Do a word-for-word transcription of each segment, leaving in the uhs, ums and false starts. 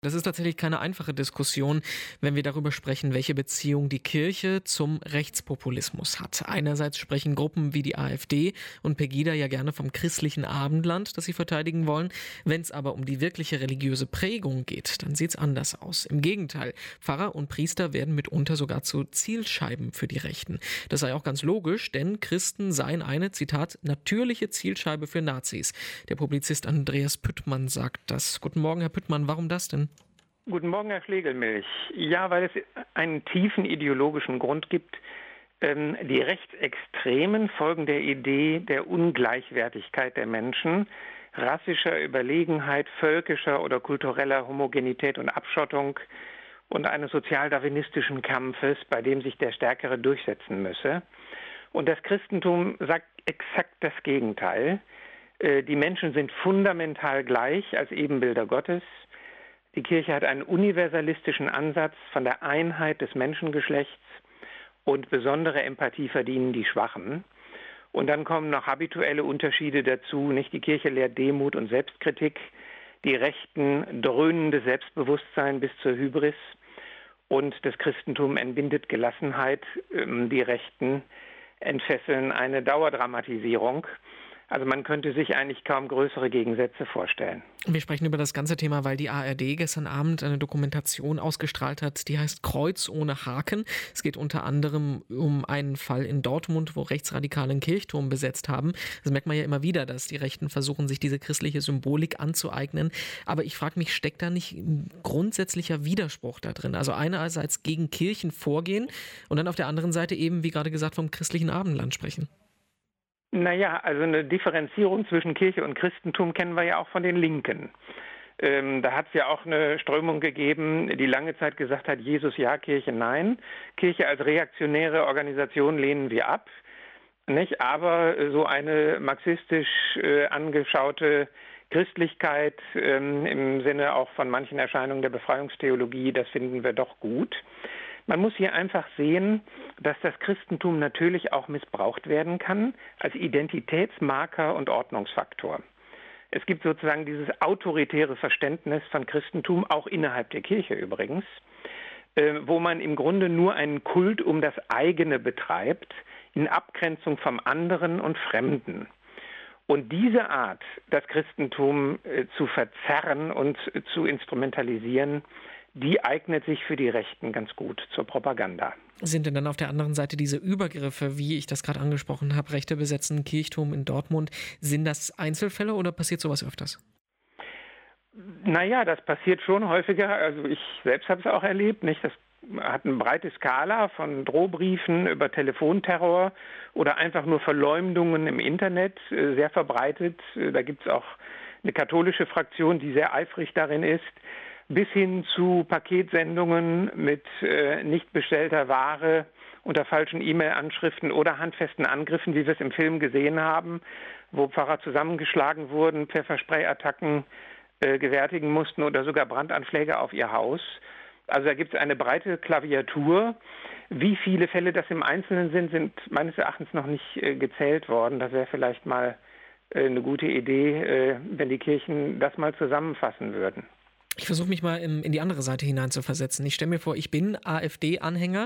Das ist tatsächlich keine einfache Diskussion, wenn wir darüber sprechen, welche Beziehung die Kirche zum Rechtspopulismus hat. Einerseits sprechen Gruppen wie die AfD und Pegida ja gerne vom christlichen Abendland, das sie verteidigen wollen. Wenn es aber um die wirkliche religiöse Prägung geht, dann sieht es anders aus. Im Gegenteil, Pfarrer und Priester werden mitunter sogar zu Zielscheiben für die Rechten. Das sei auch ganz logisch, denn Christen seien eine, Zitat, natürliche Zielscheibe für Nazis. Der Publizist Andreas Püttmann sagt das. Guten Morgen, Herr Püttmann, warum das denn? Guten Morgen, Herr Schlegelmilch. Ja, weil es einen tiefen ideologischen Grund gibt. Ähm, die Rechtsextremen folgen der Idee der Ungleichwertigkeit der Menschen, rassischer Überlegenheit, völkischer oder kultureller Homogenität und Abschottung und eines sozialdarwinistischen Kampfes, bei dem sich der Stärkere durchsetzen müsse. Und das Christentum sagt exakt das Gegenteil. Äh, die Menschen sind fundamental gleich als Ebenbilder Gottes. Die Kirche hat einen universalistischen Ansatz von der Einheit des Menschengeschlechts und besondere Empathie verdienen die Schwachen. Und dann kommen noch habituelle Unterschiede dazu. Nicht? Die Kirche lehrt Demut und Selbstkritik, die Rechten dröhnende Selbstbewusstsein bis zur Hybris und das Christentum entbindet Gelassenheit. Die Rechten entfesseln eine Dauerdramatisierung. Also man könnte sich eigentlich kaum größere Gegensätze vorstellen. Wir sprechen über das ganze Thema, weil die A R D gestern Abend eine Dokumentation ausgestrahlt hat, die heißt Kreuz ohne Haken. Es geht unter anderem um einen Fall in Dortmund, wo Rechtsradikale einen Kirchturm besetzt haben. Das merkt man ja immer wieder, dass die Rechten versuchen, sich diese christliche Symbolik anzueignen. Aber ich frage mich, steckt da nicht ein grundsätzlicher Widerspruch da drin? Also einerseits gegen Kirchen vorgehen und dann auf der anderen Seite eben, wie gerade gesagt, vom christlichen Abendland sprechen. Naja, also eine Differenzierung zwischen Kirche und Christentum kennen wir ja auch von den Linken. Ähm, da hat es ja auch eine Strömung gegeben, die lange Zeit gesagt hat, Jesus ja, Kirche nein. Kirche als reaktionäre Organisation lehnen wir ab. Nicht? Aber so eine marxistisch äh, angeschaute Christlichkeit ähm, im Sinne auch von manchen Erscheinungen der Befreiungstheologie, das finden wir doch gut. Man muss hier einfach sehen, dass das Christentum natürlich auch missbraucht werden kann als Identitätsmarker und Ordnungsfaktor. Es gibt sozusagen dieses autoritäre Verständnis von Christentum, auch innerhalb der Kirche übrigens, äh, wo man im Grunde nur einen Kult um das eigene betreibt, in Abgrenzung vom anderen und Fremden. Und diese Art, das Christentum äh, zu verzerren und äh, zu instrumentalisieren, die eignet sich für die Rechten ganz gut zur Propaganda. Sind denn dann auf der anderen Seite diese Übergriffe, wie ich das gerade angesprochen habe, Rechte besetzen einen Kirchturm in Dortmund, sind das Einzelfälle oder passiert sowas öfters? Naja, das passiert schon häufiger. Also ich selbst habe es auch erlebt. Nicht? Das hat eine breite Skala von Drohbriefen über Telefonterror oder einfach nur Verleumdungen im Internet, sehr verbreitet. Da gibt es auch eine katholische Fraktion, die sehr eifrig darin ist, bis hin zu Paketsendungen mit äh, nicht bestellter Ware unter falschen E-Mail-Anschriften oder handfesten Angriffen, wie wir es im Film gesehen haben, wo Pfarrer zusammengeschlagen wurden, Pfefferspray-Attacken äh, gewärtigen mussten oder sogar Brandanschläge auf ihr Haus. Also da gibt es eine breite Klaviatur. Wie viele Fälle das im Einzelnen sind, sind meines Erachtens noch nicht äh, gezählt worden. Das wäre vielleicht mal äh, eine gute Idee, äh, wenn die Kirchen das mal zusammenfassen würden. Ich versuche mich mal in, in die andere Seite hineinzuversetzen. Ich stelle mir vor, ich bin AfD-Anhänger,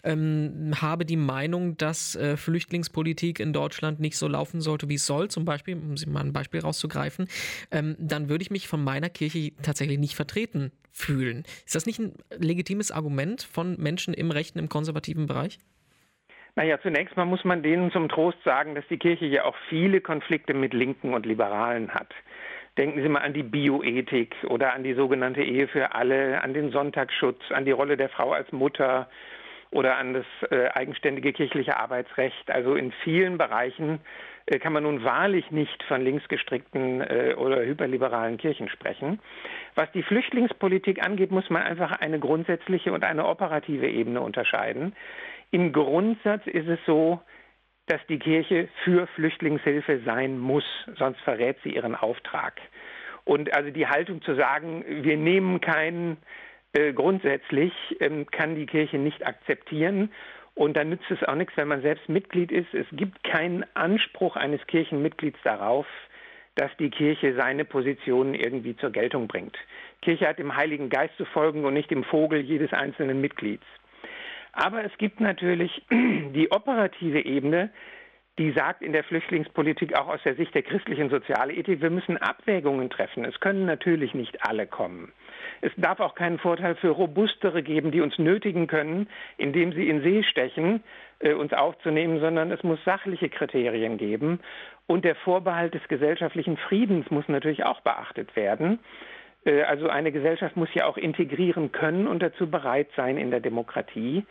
ähm, habe die Meinung, dass äh, Flüchtlingspolitik in Deutschland nicht so laufen sollte, wie es soll, zum Beispiel, um Sie mal ein Beispiel rauszugreifen, ähm, dann würde ich mich von meiner Kirche tatsächlich nicht vertreten fühlen. Ist das nicht ein legitimes Argument von Menschen im rechten, im konservativen Bereich? Naja, zunächst mal muss man denen zum Trost sagen, dass die Kirche ja auch viele Konflikte mit Linken und Liberalen hat. Denken Sie mal an die Bioethik oder an die sogenannte Ehe für alle, an den Sonntagsschutz, an die Rolle der Frau als Mutter oder an das äh, eigenständige kirchliche Arbeitsrecht. Also in vielen Bereichen äh, kann man nun wahrlich nicht von linksgestrickten äh, oder hyperliberalen Kirchen sprechen. Was die Flüchtlingspolitik angeht, muss man einfach eine grundsätzliche und eine operative Ebene unterscheiden. Im Grundsatz ist es so, dass die Kirche für Flüchtlingshilfe sein muss, sonst verrät sie ihren Auftrag. Und also die Haltung zu sagen, wir nehmen keinen, äh, grundsätzlich ähm, kann die Kirche nicht akzeptieren. Und dann nützt es auch nichts, wenn man selbst Mitglied ist. Es gibt keinen Anspruch eines Kirchenmitglieds darauf, dass die Kirche seine Positionen irgendwie zur Geltung bringt. Kirche hat dem Heiligen Geist zu folgen und nicht dem Vogel jedes einzelnen Mitglieds. Aber es gibt natürlich die operative Ebene, die sagt in der Flüchtlingspolitik auch aus der Sicht der christlichen Sozialethik, wir müssen Abwägungen treffen. Es können natürlich nicht alle kommen. Es darf auch keinen Vorteil für Robustere geben, die uns nötigen können, indem sie in See stechen, äh, uns aufzunehmen, sondern es muss sachliche Kriterien geben. Und der Vorbehalt des gesellschaftlichen Friedens muss natürlich auch beachtet werden. Also eine Gesellschaft muss ja auch integrieren können und dazu bereit sein in der Demokratie.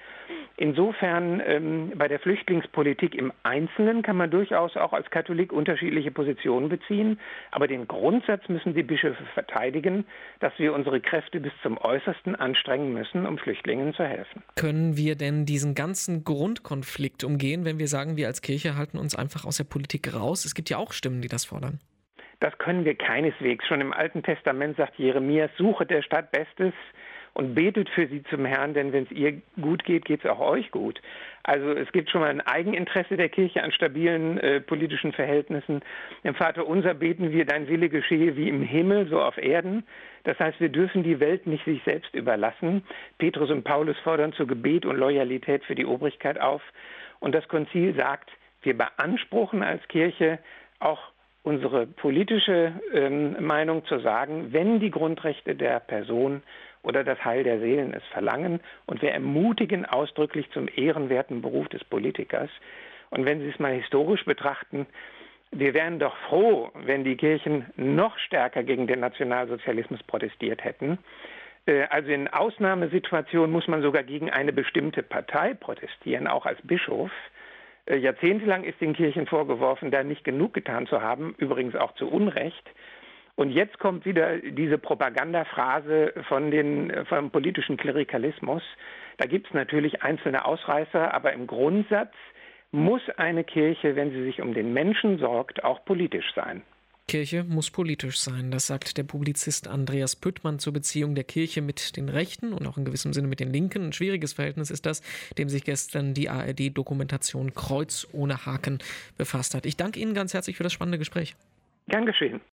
Insofern ähm, bei der Flüchtlingspolitik im Einzelnen kann man durchaus auch als Katholik unterschiedliche Positionen beziehen. Aber den Grundsatz müssen die Bischöfe verteidigen, dass wir unsere Kräfte bis zum Äußersten anstrengen müssen, um Flüchtlingen zu helfen. Können wir denn diesen ganzen Grundkonflikt umgehen, wenn wir sagen, wir als Kirche halten uns einfach aus der Politik raus? Es gibt ja auch Stimmen, die das fordern. Das können wir keineswegs. Schon im Alten Testament sagt Jeremias, suchet der Stadt Bestes und betet für sie zum Herrn, denn wenn es ihr gut geht, geht es auch euch gut. Also es gibt schon mal ein Eigeninteresse der Kirche an stabilen äh, politischen Verhältnissen. Im Vater unser beten wir, dein Wille geschehe wie im Himmel, so auf Erden. Das heißt, wir dürfen die Welt nicht sich selbst überlassen. Petrus und Paulus fordern zu Gebet und Loyalität für die Obrigkeit auf. Und das Konzil sagt, wir beanspruchen als Kirche auch unsere politische ähm, Meinung zu sagen, wenn die Grundrechte der Person oder das Heil der Seelen es verlangen, und wir ermutigen ausdrücklich zum ehrenwerten Beruf des Politikers. Und wenn Sie es mal historisch betrachten, wir wären doch froh, wenn die Kirchen noch stärker gegen den Nationalsozialismus protestiert hätten. Äh, also in Ausnahmesituationen muss man sogar gegen eine bestimmte Partei protestieren, auch als Bischof. Jahrzehntelang ist den Kirchen vorgeworfen, da nicht genug getan zu haben, übrigens auch zu Unrecht. Und jetzt kommt wieder diese Propagandaphrase von den, vom politischen Klerikalismus. Da gibt es natürlich einzelne Ausreißer, aber im Grundsatz muss eine Kirche, wenn sie sich um den Menschen sorgt, auch politisch sein. Kirche muss politisch sein, das sagt der Publizist Andreas Püttmann zur Beziehung der Kirche mit den Rechten und auch in gewissem Sinne mit den Linken. Ein schwieriges Verhältnis ist das, dem sich gestern die A R D-Dokumentation Kreuz ohne Haken befasst hat. Ich danke Ihnen ganz herzlich für das spannende Gespräch. Gern geschehen.